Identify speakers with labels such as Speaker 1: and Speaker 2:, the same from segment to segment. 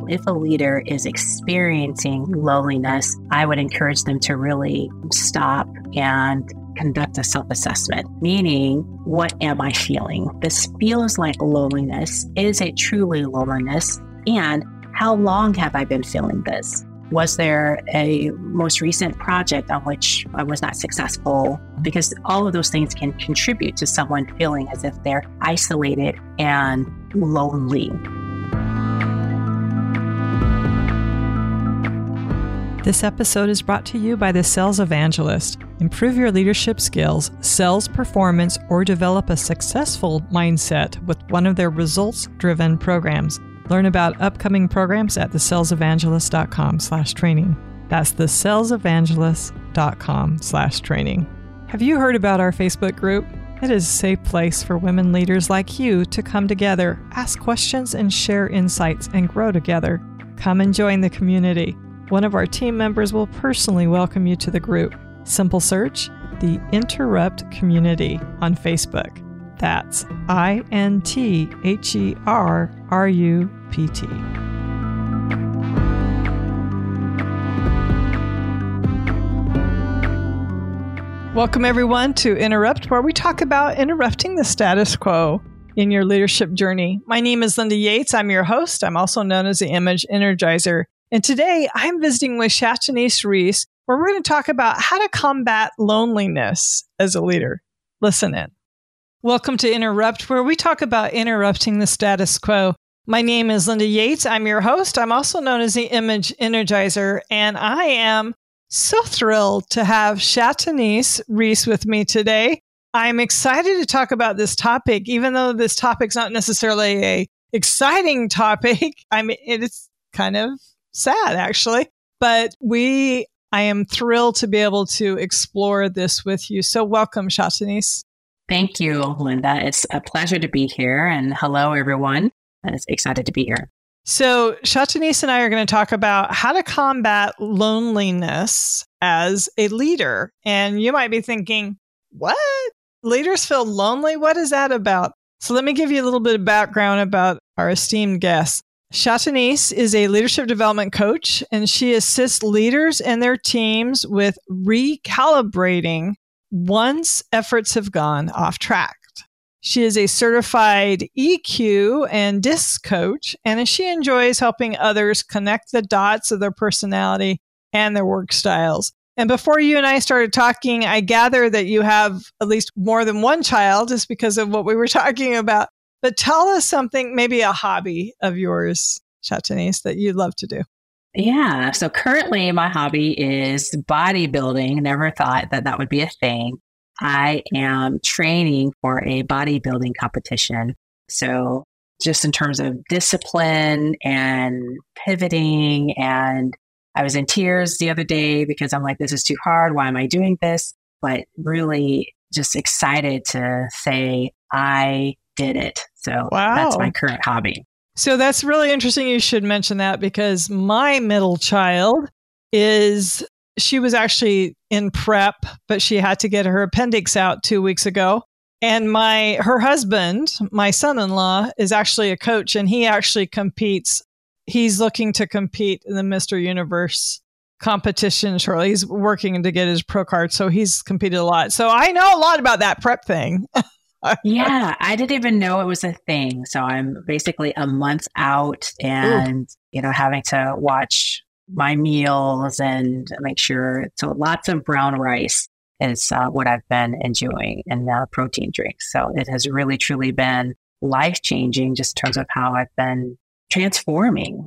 Speaker 1: if a leader is experiencing loneliness, I would encourage them to really stop and conduct a self-assessment, meaning, what am I feeling? This feels like loneliness. Is it truly loneliness? And how long have I been feeling this? Was there a most recent project on which I was not successful? Because all of those things can contribute to someone feeling as if they're isolated and lonely.
Speaker 2: This episode is brought to you by the Sales Evangelist. Improve your leadership skills, sales performance, or develop a successful mindset with one of their results-driven programs. Learn about upcoming programs at thesalesevangelist.com/training. That's thesalesevangelist.com/training. Have you heard about our Facebook group? It is a safe place for women leaders like you to come together, ask questions, and share insights and grow together. Come and join the community. One of our team members will personally welcome you to the group. Simple search, The Interrupt Community on Facebook. That's INTHERRUPT. Welcome, everyone, to Interrupt, where we talk about interrupting the status quo in your leadership journey. My name is Linda Yates. I'm your host. I'm also known as the Image Energizer. And today I'm visiting with Shatanice Reese, where we're going to talk about how to combat loneliness as a leader. Listen in. Welcome to Interrupt, where we talk about interrupting the status quo. My name is Linda Yates. I'm your host. I'm also known as the Image Energizer, and I am so thrilled to have Shatanice Reese with me today. I'm excited to talk about this topic, even though this topic's not necessarily a exciting topic. I mean, it's kind of sad, actually, but I am thrilled to be able to explore this with you. So welcome, Shatanice.
Speaker 1: Thank you, Linda. It's a pleasure to be here. And hello, everyone. I'm excited to be here.
Speaker 2: So Shatanice and I are going to talk about how to combat loneliness as a leader. And you might be thinking, what? Leaders feel lonely? What is that about? So let me give you a little bit of background about our esteemed guest. Shatanice is a leadership development coach, and she assists leaders and their teams with recalibrating once efforts have gone off track. She is a certified EQ and DISC coach, and she enjoys helping others connect the dots of their personality and their work styles. And before you and I started talking, I gather that you have at least more than one child, just because of what we were talking about. But tell us something, maybe a hobby of yours, Shatanice, that you love to do.
Speaker 1: Yeah. So currently my hobby is bodybuilding. Never thought that that would be a thing. I am training for a bodybuilding competition. So just in terms of discipline and pivoting, and I was in tears the other day because I'm like, this is too hard. Why am I doing this? But really just excited to say I did it. So That's my current hobby.
Speaker 2: So that's really interesting. You should mention that, because my middle child she was actually in prep, but she had to get her appendix out 2 weeks ago. And her husband, my son-in-law, is actually a coach, and he actually competes. He's looking to compete in the Mr. Universe competition shortly. He's working to get his pro card, so he's competed a lot. So I know a lot about that prep thing.
Speaker 1: Yeah, I didn't even know it was a thing. So I'm basically a month out and, having to watch my meals and make sure. So lots of brown rice is what I've been enjoying, and protein drinks. So it has really, truly been life-changing just in terms of how I've been transforming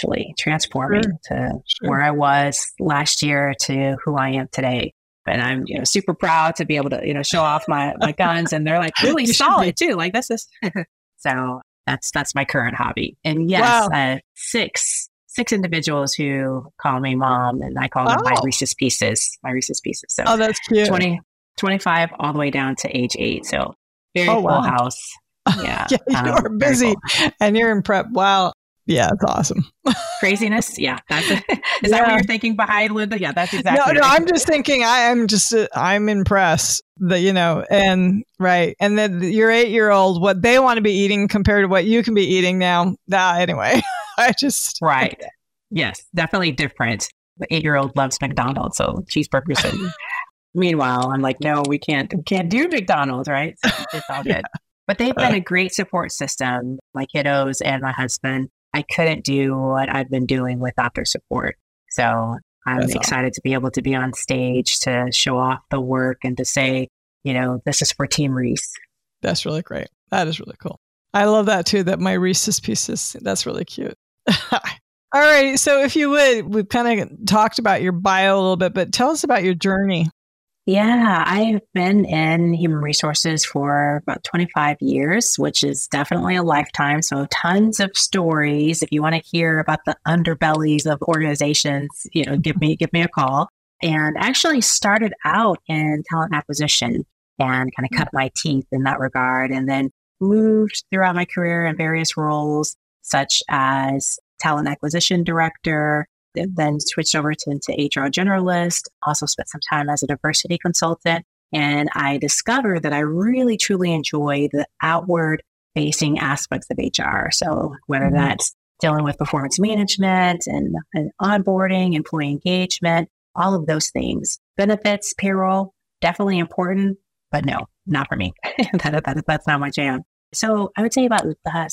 Speaker 1: to where I was last year to who I am today. And I'm, super proud to be able to, show off my guns, and they're like really solid too. Like this is, so that's my current hobby. And yes, wow. Six individuals who call me mom, and I call them my Reese's Pieces. So
Speaker 2: that's cute.
Speaker 1: 25 all the way down to age 8. So very full house. Yeah.
Speaker 2: You're busy and you're in prep. Wow. Yeah, it's awesome.
Speaker 1: Craziness. Yeah. Is that what you're thinking behind, Linda? Yeah, that's exactly
Speaker 2: No, I'm just thinking I'm impressed that, and right. And then your 8-year-old, what they want to be eating compared to what you can be eating now. Anyway.
Speaker 1: Right. Yes, definitely different. The 8-year-old loves McDonald's, so cheeseburgers. And meanwhile, I'm like, no, we can't do McDonald's, right? So it's all good. But they've been a great support system, my kiddos and my husband. I couldn't do what I've been doing without their support. So I'm excited to be able to be on stage to show off the work and to say, this is for Team Reese.
Speaker 2: That's really great. That is really cool. I love that too, that my Reese's Pieces. That's really cute. All right. So if you would, we've kind of talked about your bio a little bit, but tell us about your journey.
Speaker 1: Yeah, I've been in human resources for about 25 years, which is definitely a lifetime. So tons of stories. If you want to hear about the underbellies of organizations, give me a call. And actually started out in talent acquisition and kind of cut my teeth in that regard, and then moved throughout my career in various roles, such as talent acquisition director, then switched over into HR generalist, also spent some time as a diversity consultant. And I discovered that I really, truly enjoy the outward facing aspects of HR. So whether that's dealing with performance management and onboarding, employee engagement, all of those things, benefits, payroll, definitely important, but no, not for me. That's not my jam. So I would say about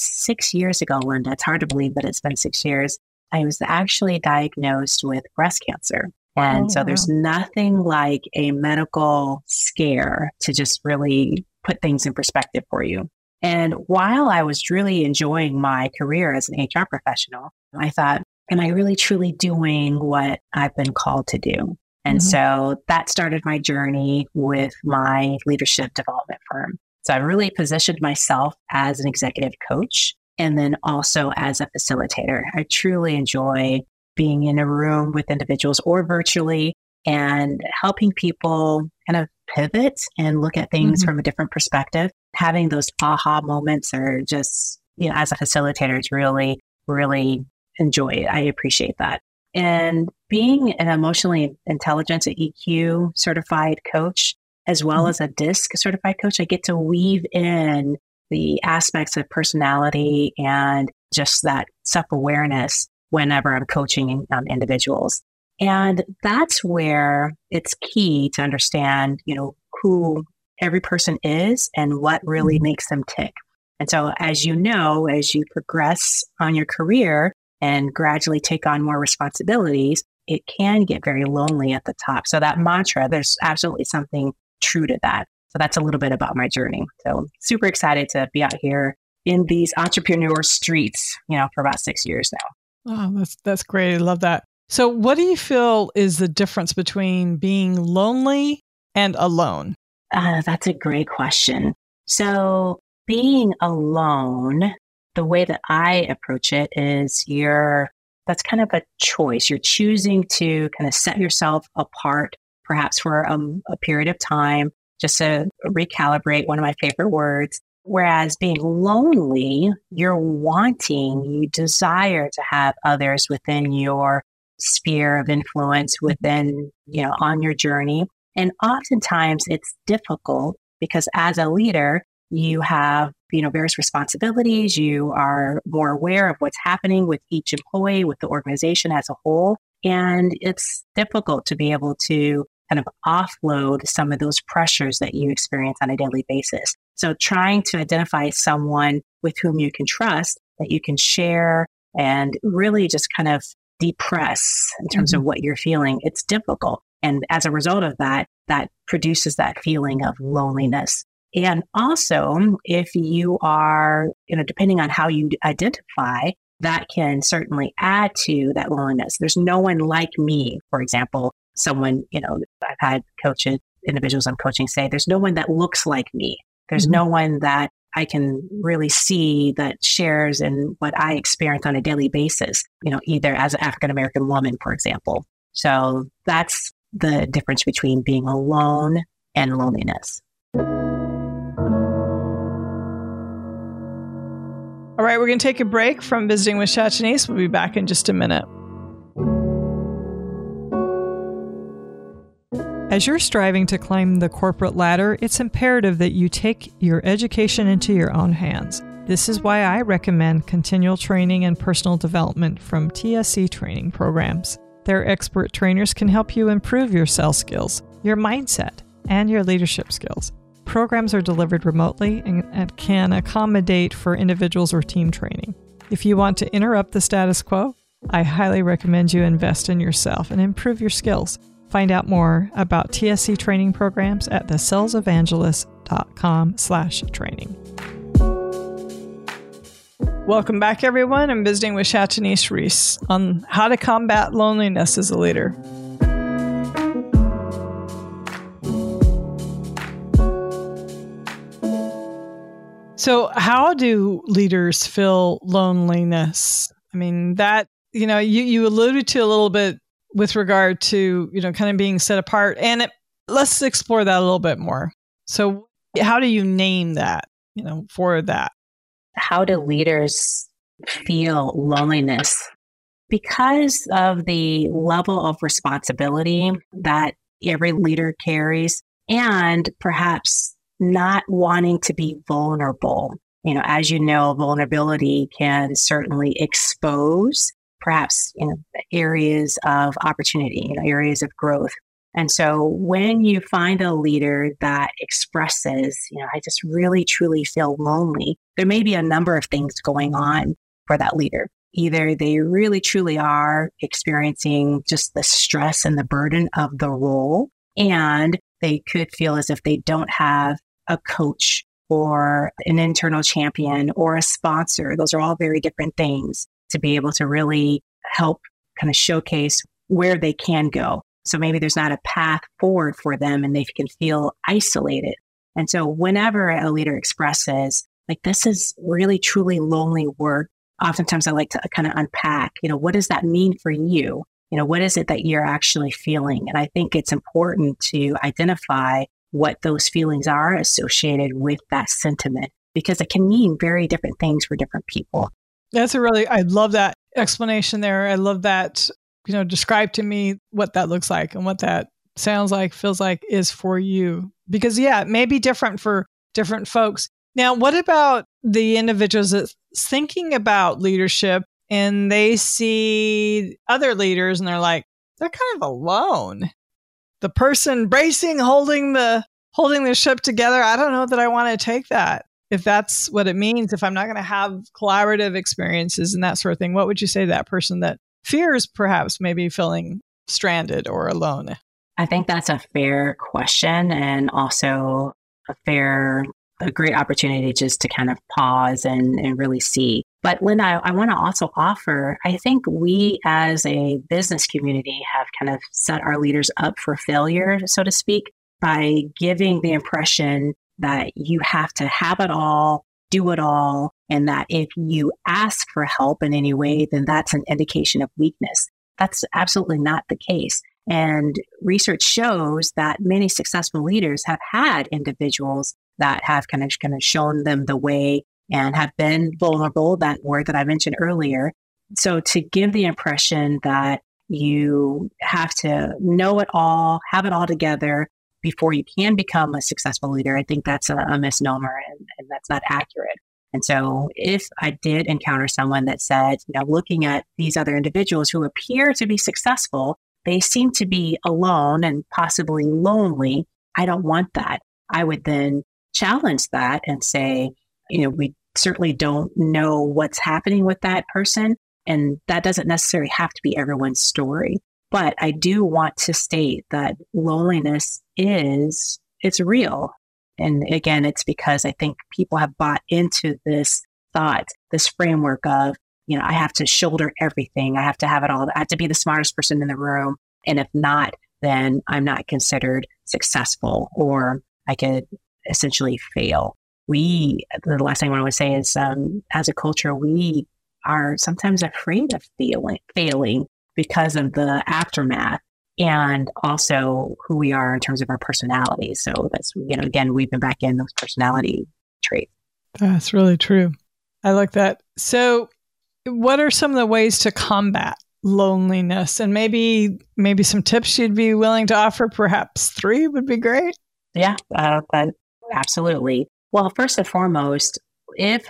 Speaker 1: 6 years ago, Linda, it's hard to believe that it's been 6 years, I was actually diagnosed with breast cancer. And so there's nothing like a medical scare to just really put things in perspective for you. And while I was really enjoying my career as an HR professional, I thought, am I really truly doing what I've been called to do? And so that started my journey with my leadership development firm. So I really positioned myself as an executive coach and then also as a facilitator. I truly enjoy being in a room with individuals or virtually and helping people kind of pivot and look at things from a different perspective. Having those aha moments are just, as a facilitator, it's really, really enjoy it. I appreciate that. And being an emotionally intelligence, an EQ certified coach, as well as a DISC certified coach, I get to weave in the aspects of personality and just that self-awareness whenever I'm coaching individuals. And that's where it's key to understand, who every person is and what really makes them tick. And so, as you progress on your career and gradually take on more responsibilities, it can get very lonely at the top. So that mantra, there's absolutely something true to that. So that's a little bit about my journey. So super excited to be out here in these entrepreneur streets, for about 6 years now.
Speaker 2: Oh, that's great. I love that. So what do you feel is the difference between being lonely and alone?
Speaker 1: That's a great question. So being alone, the way that I approach it is that's kind of a choice. You're choosing to kind of set yourself apart, perhaps for a period of time, just to recalibrate, one of my favorite words. Whereas being lonely, you desire to have others within your sphere of influence within, on your journey. And oftentimes it's difficult because as a leader, you have, various responsibilities. You are more aware of what's happening with each employee, with the organization as a whole. And it's difficult to be able to kind of offload some of those pressures that you experience on a daily basis. So trying to identify someone with whom you can trust, that you can share and really just kind of depress in terms of what you're feeling, it's difficult. And as a result of that, that produces that feeling of loneliness. And also, if you are, depending on how you identify, that can certainly add to that loneliness. There's no one like me, for example, someone, I've had individuals I'm coaching say, there's no one that looks like me. There's no one that I can really see that shares in what I experience on a daily basis, either as an African-American woman, for example. So that's the difference between being alone and loneliness.
Speaker 2: All right, we're going to take a break from Visiting with Chattanese. We'll be back in just a minute. As you're striving to climb the corporate ladder, it's imperative that you take your education into your own hands. This is why I recommend continual training and personal development from TSC training programs. Their expert trainers can help you improve your sales skills, your mindset, and your leadership skills. Programs are delivered remotely and can accommodate for individuals or team training. If you want to interrupt the status quo, I highly recommend you invest in yourself and improve your skills. Find out more about TSC training programs at thesalesevangelist.com/training. Welcome back, everyone. I'm visiting with Shatanice Reese on how to combat loneliness as a leader. So how do leaders feel loneliness? I mean, that, you alluded to a little bit with regard to, kind of being set apart. And let's explore that a little bit more. So how do you name that, for that?
Speaker 1: How do leaders feel loneliness? Because of the level of responsibility that every leader carries, and perhaps not wanting to be vulnerable. As you know, vulnerability can certainly expose perhaps, areas of opportunity, areas of growth. And so when you find a leader that expresses, I just really, truly feel lonely, there may be a number of things going on for that leader. Either they really, truly are experiencing just the stress and the burden of the role, and they could feel as if they don't have a coach or an internal champion or a sponsor. Those are all very different things to be able to really help kind of showcase where they can go. So maybe there's not a path forward for them and they can feel isolated. And so whenever a leader expresses, like, this is really, truly lonely work, oftentimes I like to kind of unpack, what does that mean for you? What is it that you're actually feeling? And I think it's important to identify what those feelings are associated with that sentiment, because it can mean very different things for different people.
Speaker 2: I love that explanation there. I love that, describe to me what that looks like and what that sounds like, feels like is for you. Because it may be different for different folks. Now, what about the individuals that's thinking about leadership and they see other leaders and they're like, they're kind of alone. The person bracing, holding the ship together. I don't know that I want to take that. If that's what it means, if I'm not going to have collaborative experiences and that sort of thing, what would you say to that person that fears perhaps maybe feeling stranded or alone?
Speaker 1: I think that's a fair question, and also a great opportunity just to kind of pause and really see. But Linda, I want to also offer, I think we as a business community have kind of set our leaders up for failure, so to speak, by giving the impression that you have to have it all, do it all, and that if you ask for help in any way, then that's an indication of weakness. That's absolutely not the case. And research shows that many successful leaders have had individuals that have kind of shown them the way and have been vulnerable, that word that I mentioned earlier. So to give the impression that you have to know it all, have it all together before you can become a successful leader, I think that's a misnomer and that's not accurate. And so if I did encounter someone that said, looking at these other individuals who appear to be successful, they seem to be alone and possibly lonely, I don't want that. I would then challenge that and say, we certainly don't know what's happening with that person. And that doesn't necessarily have to be everyone's story. But I do want to state that loneliness it's real. And again, it's because I think people have bought into this thought, this framework of, I have to shoulder everything. I have to have it all. I have to be the smartest person in the room. And if not, then I'm not considered successful, or I could essentially fail. The last thing I want to say is, as a culture, we are sometimes afraid of failing because of the aftermath and also who we are in terms of our personality. So that's, again, we've been back in those personality traits.
Speaker 2: That's really true. I like that. So what are some of the ways to combat loneliness? And maybe some tips you'd be willing to offer, perhaps 3 would be great.
Speaker 1: Yeah, absolutely. Well, first and foremost, if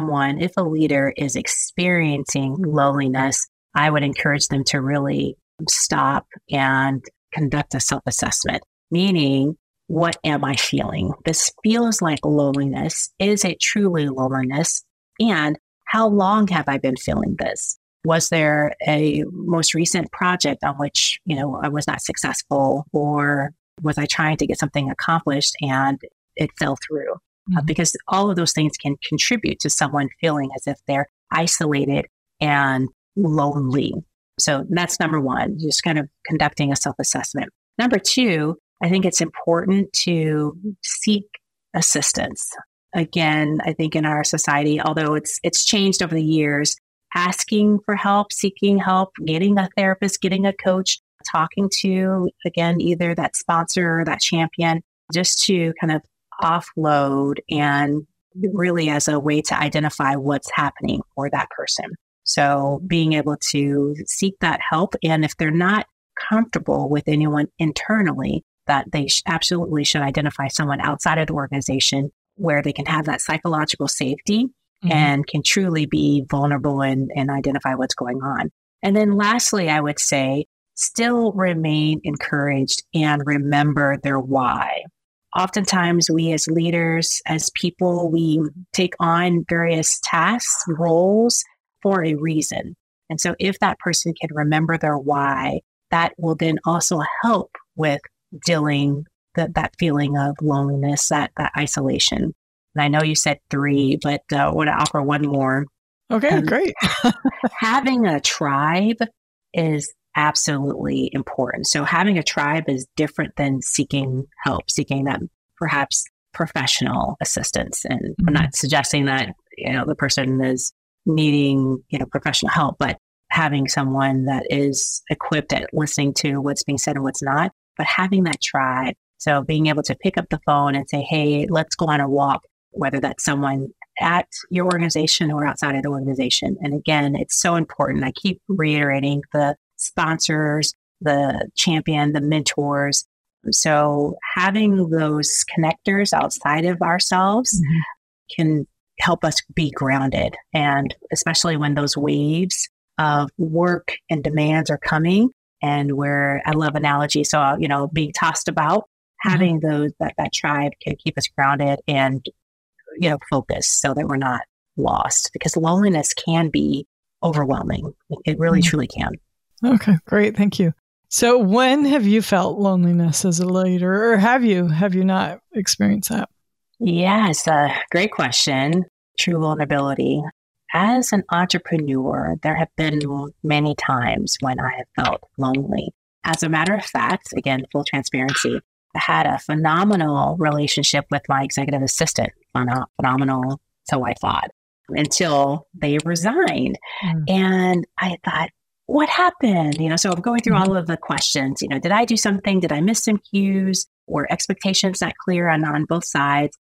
Speaker 1: a leader is experiencing loneliness, I would encourage them to really stop and conduct a self-assessment, meaning, what am I feeling? This feels like loneliness. Is it truly loneliness? And how long have I been feeling this? Was there a most recent project on which, I was not successful, or was I trying to get something accomplished and it fell through? Because all of those things can contribute to someone feeling as if they're isolated and lonely. So that's number one, just kind of conducting a self-assessment. Number two, I think it's important to seek assistance. Again, I think in our society, although it's changed over the years, asking for help, seeking help, getting a therapist, getting a coach, talking to, again, either that sponsor or that champion, just to kind of offload and really as a way to identify what's happening for that person. So being able to seek that help. And if they're not comfortable with anyone internally, that they absolutely should identify someone outside of the organization where they can have that psychological safety and can truly be vulnerable and identify what's going on. And then lastly, I would say, still remain encouraged and remember their why. Oftentimes, we as leaders, as people, we take on various tasks, roles for a reason. And so if that person can remember their why, that will then also help with dealing that feeling of loneliness, that isolation. And I know you said 3, but I want to offer one more.
Speaker 2: Okay, great.
Speaker 1: Having a tribe is absolutely important. So having a tribe is different than seeking help, seeking that perhaps professional assistance. And I'm not suggesting that, the person is needing, professional help, but having someone that is equipped at listening to what's being said and what's not, but having that tribe. So being able to pick up the phone and say, hey, let's go on a walk, whether that's someone at your organization or outside of the organization. And again, it's so important. I keep reiterating the sponsors, the champion, the mentors. So having those connectors outside of ourselves can help us be grounded. And especially when those waves of work and demands are coming, and I love analogy. So, being tossed about, having that tribe can keep us grounded and, focused so that we're not lost, because loneliness can be overwhelming. It really, truly can.
Speaker 2: Okay, great. Thank you. So when have you felt loneliness as a leader, or have you not experienced that?
Speaker 1: Yes, great question. True vulnerability. As an entrepreneur, there have been many times when I have felt lonely. As a matter of fact, again, full transparency, I had a phenomenal relationship with my executive assistant, phenomenal, so I thought, until they resigned. And I thought, what happened? So I'm going through all of the questions. Did I do something? Did I miss some cues? Or expectations not clear on both sides?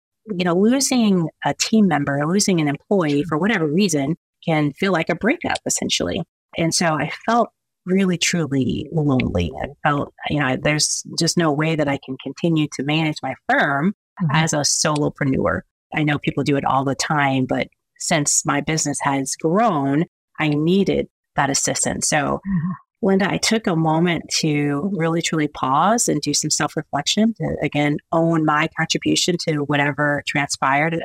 Speaker 1: Losing a team member, losing an employee for whatever reason can feel like a breakup, essentially. And so I felt really, truly lonely. I felt, there's just no way that I can continue to manage my firm as a solopreneur. I know people do it all the time, but since my business has grown, I needed that assistance. So Linda, I took a moment to really, truly pause and do some self-reflection to, again, own my contribution to whatever transpired.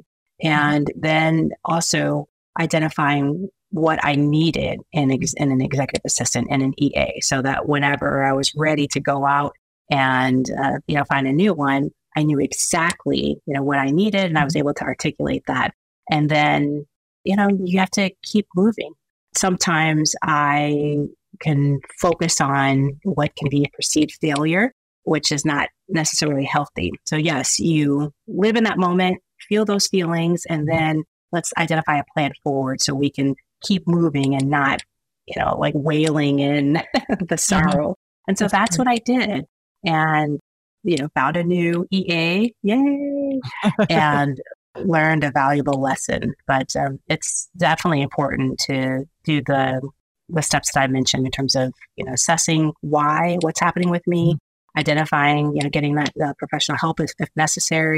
Speaker 1: And then also identifying what I needed in an executive assistant and an EA, so that whenever I was ready to go out and, find a new one, I knew exactly, what I needed, and I was able to articulate that. And then, you have to keep moving. Sometimes I can focus on what can be a perceived failure, which is not necessarily healthy. So yes, you live in that moment, feel those feelings, and then let's identify a plan forward so we can keep moving and not, like wailing in the sorrow. And so that's what I did. And, found a new EA, yay, and learned a valuable lesson. But it's definitely important to do the steps that I mentioned in terms of, assessing what's happening with me, identifying, getting that professional help if necessary,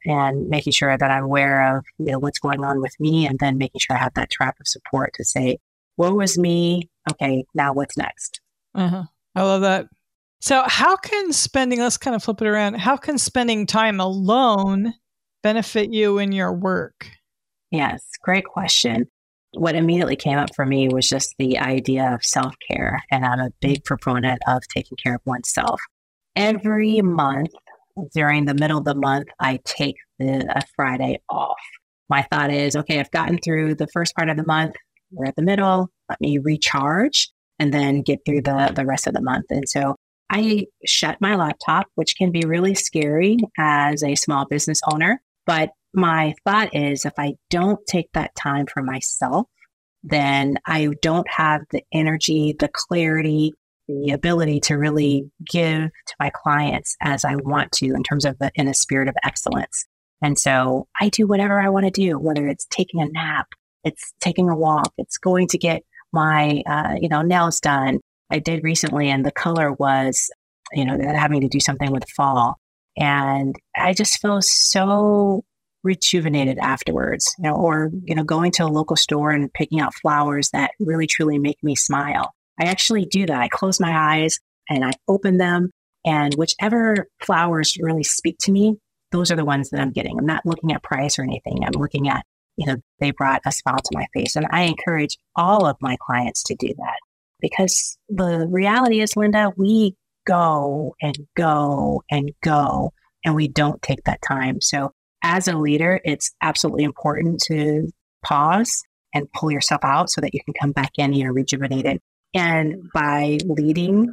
Speaker 1: and making sure that I'm aware of what's going on with me, and then making sure I have that trap of support to say, woe is me. Okay, now what's next?
Speaker 2: I love that. So let's kind of flip it around. How can spending time alone benefit you in your work?
Speaker 1: Yes, great question. What immediately came up for me was just the idea of self-care. And I'm a big proponent of taking care of oneself. Every month, during the middle of the month, I take a Friday off. My thought is, okay, I've gotten through the first part of the month. We're at the middle. Let me recharge and then get through the rest of the month. And so I shut my laptop, which can be really scary as a small business owner. But my thought is, if I don't take that time for myself, then I don't have the energy, the clarity, the ability to really give to my clients as I want to in terms of in a spirit of excellence. And so I do whatever I want to do, whether it's taking a nap, it's taking a walk, it's going to get my, nails done. I did recently, and the color was, having to do something with fall. And I just feel so rejuvenated afterwards, or going to a local store and picking out flowers that really, truly make me smile. I actually do that. I close my eyes and I open them, and whichever flowers really speak to me, those are the ones that I'm getting. I'm not looking at price or anything. I'm looking at, they brought a smile to my face. And I encourage all of my clients to do that, because the reality is, Linda, we go and go and go, and we don't take that time. So as a leader, it's absolutely important to pause and pull yourself out so that you can come back in and you're rejuvenated. And by leading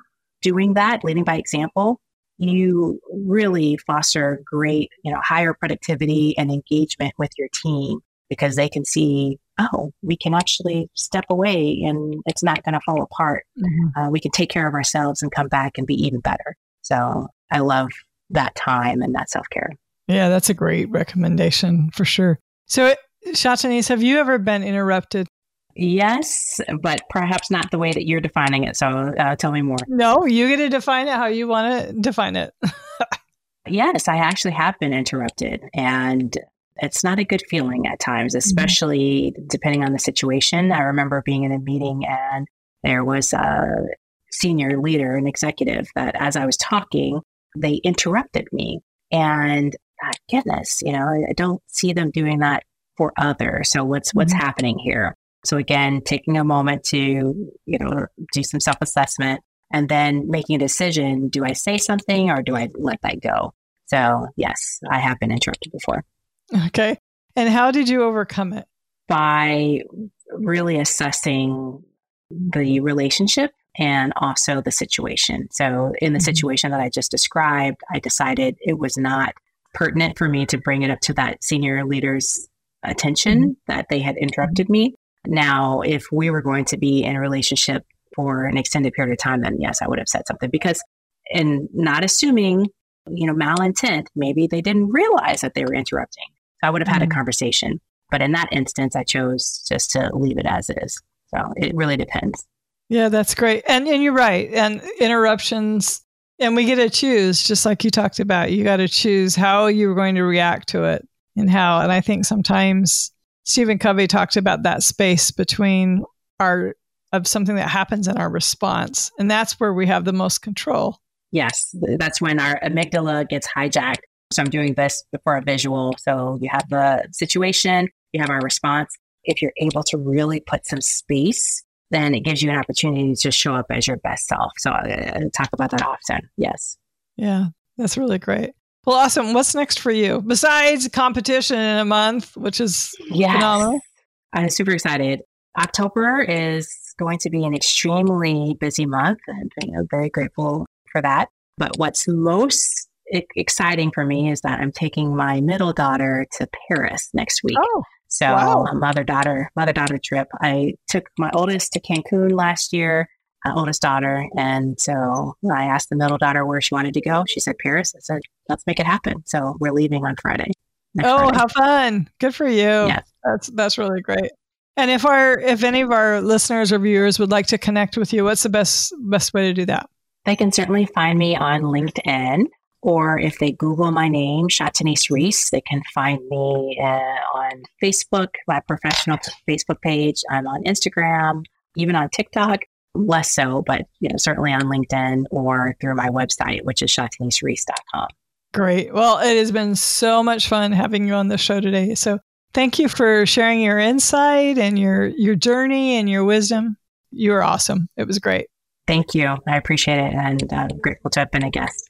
Speaker 1: by example, you really foster great, higher productivity and engagement with your team, because they can see, oh, we can actually step away and it's not going to fall apart. Mm-hmm. We can take care of ourselves and come back and be even better. So I love that time and that self-care.
Speaker 2: Yeah, that's a great recommendation for sure. So, Shatanice, have you ever been interrupted?
Speaker 1: Yes, but perhaps not the way that you're defining it. So tell me more.
Speaker 2: No, you get to define it how you want to define it.
Speaker 1: Yes, I actually have been interrupted, and it's not a good feeling at times, especially depending on the situation. I remember being in a meeting and there was a senior leader, an executive, that as I was talking, they interrupted me. And goodness, I don't see them doing that for others. So what's happening here? So again, taking a moment to, do some self-assessment and then making a decision. Do I say something or do I let that go? So yes, I have been interrupted before.
Speaker 2: Okay. And how did you overcome it?
Speaker 1: By really assessing the relationship and also the situation. So in the situation that I just described, I decided it was not pertinent for me to bring it up to that senior leader's attention that they had interrupted me. Now, if we were going to be in a relationship for an extended period of time, then yes, I would have said something, because, and not assuming, malintent, maybe they didn't realize that they were interrupting. So I would have had a conversation. But in that instance, I chose just to leave it as it is. So it really depends.
Speaker 2: Yeah, that's great. And you're right. And interruptions, and we get to choose, just like you talked about, you got to choose how you're going to react to it and how. And I think sometimes Stephen Covey talked about that space between of something that happens in our response. And that's where we have the most control.
Speaker 1: Yes, that's when our amygdala gets hijacked. So I'm doing this before a visual. So you have the situation, you have our response. If you're able to really put some space, then it gives you an opportunity to show up as your best self. So I talk about that often. Yes.
Speaker 2: Yeah, that's really great. Well, awesome. What's next for you besides competition in a month, which is phenomenal?
Speaker 1: I'm super excited. October is going to be an extremely busy month, and I'm very grateful for that. But what's most exciting for me is that I'm taking my middle daughter to Paris next week.
Speaker 2: Oh,
Speaker 1: so
Speaker 2: wow.
Speaker 1: A mother-daughter trip. I took my oldest to Cancun last year, oldest daughter. And so I asked the middle daughter where she wanted to go. She said Paris. I said, let's make it happen. So we're leaving on Friday.
Speaker 2: Friday. How fun. Good for you.
Speaker 1: Yes.
Speaker 2: That's really great. And if any of our listeners or viewers would like to connect with you, what's the best way to do that?
Speaker 1: They can certainly find me on LinkedIn. Or if they Google my name, Chatonise Reese, they can find me on Facebook, my professional Facebook page. I'm on Instagram, even on TikTok, less so, but certainly on LinkedIn or through my website, which is ChatoniseReese.com.
Speaker 2: Great. Well, it has been so much fun having you on the show today. So thank you for sharing your insight and your journey and your wisdom. You were awesome. It was great.
Speaker 1: Thank you. I appreciate it, and I'm grateful to have been a guest.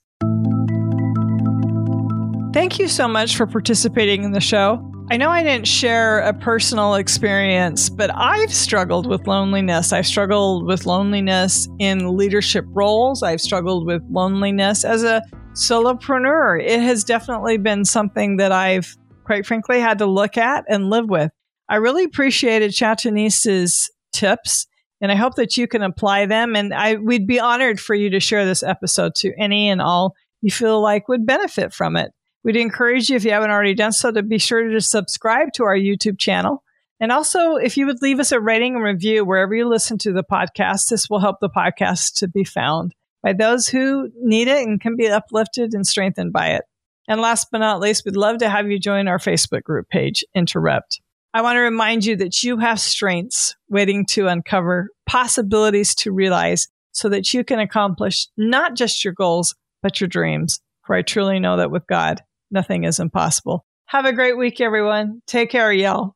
Speaker 2: Thank you so much for participating in the show. I know I didn't share a personal experience, but I've struggled with loneliness. I've struggled with loneliness in leadership roles. I've struggled with loneliness as a solopreneur. It has definitely been something that I've, quite frankly, had to look at and live with. I really appreciated Chatonise's tips, and I hope that you can apply them. And we'd be honored for you to share this episode to any and all you feel like would benefit from it. We'd encourage you, if you haven't already done so, to be sure to subscribe to our YouTube channel. And also, if you would leave us a rating and review wherever you listen to the podcast, this will help the podcast to be found by those who need it and can be uplifted and strengthened by it. And last but not least, we'd love to have you join our Facebook group page, Interrupt. I want to remind you that you have strengths waiting to uncover, possibilities to realize, so that you can accomplish not just your goals, but your dreams. For I truly know that with God, nothing is impossible. Have a great week, everyone. Take care, y'all.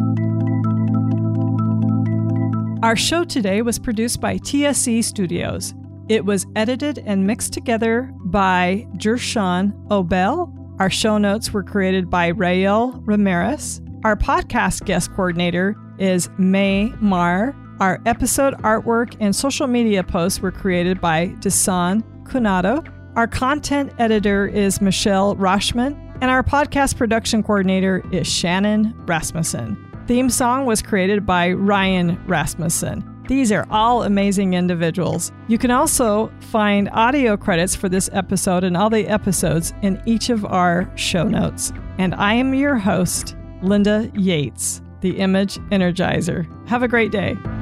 Speaker 2: Our show today was produced by TSE Studios. It was edited and mixed together by Jershawn Obel. Our show notes were created by Rael Ramirez. Our podcast guest coordinator is May Mar. Our episode artwork and social media posts were created by Desan Cunado. Our content editor is Michelle Roshman, and our podcast production coordinator is Shannon Rasmussen. Theme song was created by Ryan Rasmussen. These are all amazing individuals. You can also find audio credits for this episode and all the episodes in each of our show notes. And I am your host, Linda Yates, the Image Energizer. Have a great day.